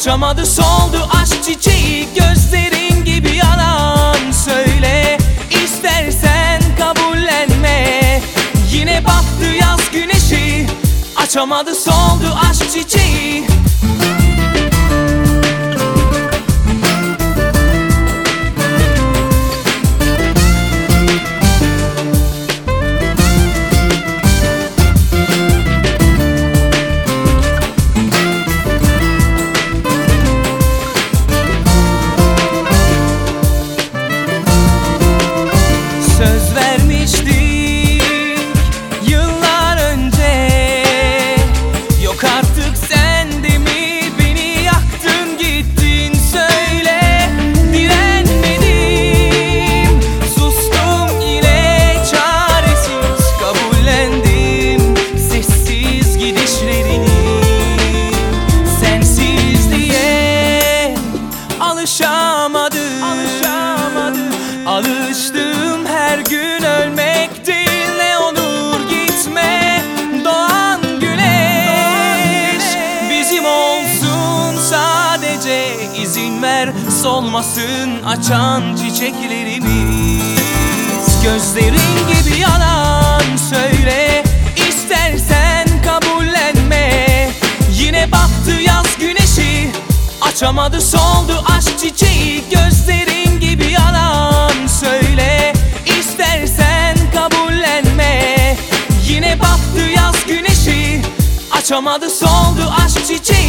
açamadı soldu aşk çiçeği. Gözlerin gibi yalan söyle, İstersen kabullenme. Yine battı yaz güneşi, açamadı soldu aşk çiçeği. Söz vermiştik yıllar önce, yok artık sen de mi beni yaktın gittin söyle. Direnmedim, sustum yine çaresiz, kabullendim sessiz gidişlerini. Sensizliğe alışamadım. Alıştım her gün ölmek değil, ne olur gitme. Doğan güneş bizim olsun sadece, izin ver solmasın açan çiçeklerimiz. Gözlerin gibi yalan söyle, İstersen kabullenme. Yine battı yaz güneşi, açamadı soldu aşk çiçeği. Gözlerin gibi yalan söyle, İstersen kabullenme. Yine battı yaz güneşi, açamadı soldu aşk çiçeği.